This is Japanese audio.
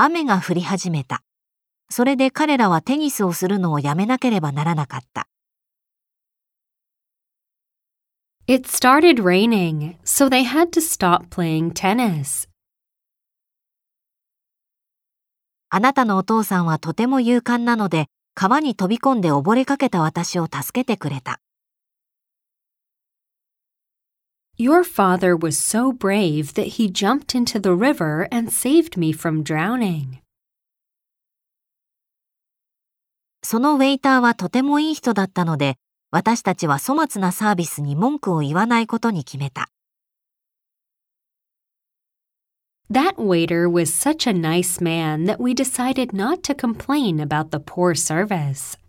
雨が降り始めた。それで彼らはテニスをするのをやめなければならなかった。 It started raining, so they had to stop playing tennis. あなたのお父さんはとても勇敢なので、川に飛び込んで溺れかけた私を助けてくれた。 Your father was so brave that he jumped into the river and saved me from drowning. そのウェイターはとてもいい人だったので、私たちは粗末なサービスに文句を言わないことに決めた。 That waiter was such a nice man that we decided not to complain about the poor service.